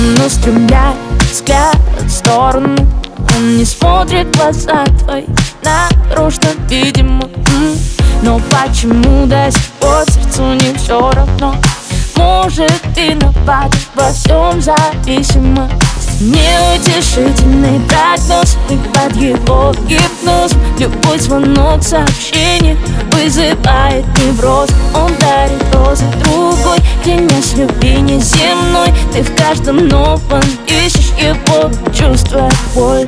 Он устремляет взгляд в сторону. Он не смотрит в глаза твои, нарочно, видимо. Но почему до сих пор сердцу не все равно? Может, виноват, во всем зависимо. Неутешительный прогноз, и под его гипноз любой звонок, сообщение вызывает невроз. Он дарит розы другой, клянясь любви неземной. Ты в каждом новом ищешь его, чувствуя боль.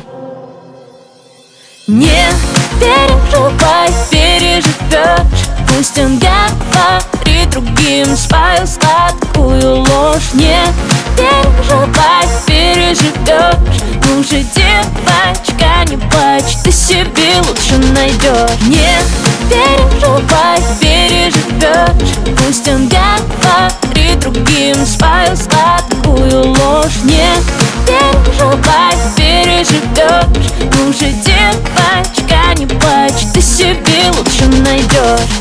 Не переживай, переживешь. Пусть он говорит другим свою сладкую ложь. Не переживай, переживешь. Ну же, девочка, не плачь, ты себе лучше найдешь. Не переживай, переживешь. Пусть он говорит другим свою сладкую ложь. Не переживай, переживешь. Ну же, девочка, не плачь, ты себе лучше найдешь.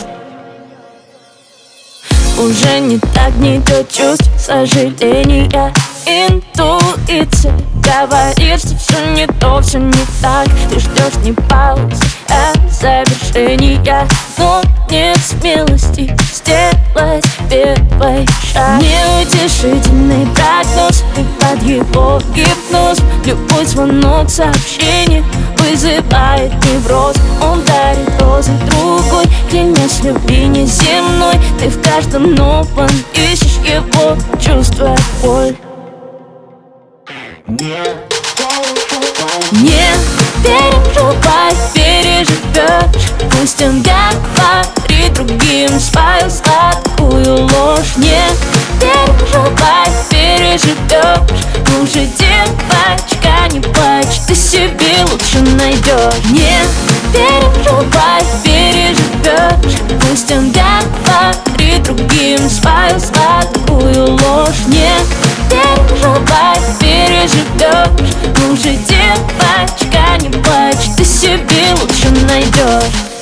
Уже не так гнетет чувств сожаления. Интуиция говорит, что все не то, все не так. Ты ждешь не паузы, а завершения. Но нет смелости сделать первый шаг. Неутешительный прогноз, и под его гипноз любой звонок, сообщение вызывает невроз. Он дарит розы другой, клянясь любви неземной. Ты в каждом новом ищешь его, чувствуя боль. Не переживай, переживешь. Пусть он говорит другим свою сладкую ложь. Не переживай, переживешь. Ну же, девочка, не плачь, ты себе лучше найдешь. Не переживай, переживешь. Пусть он говорит другим свою сладкую ложь. Не переживай, переживешь. Ну же, девочка, не плачь, ты себе лучше найдешь.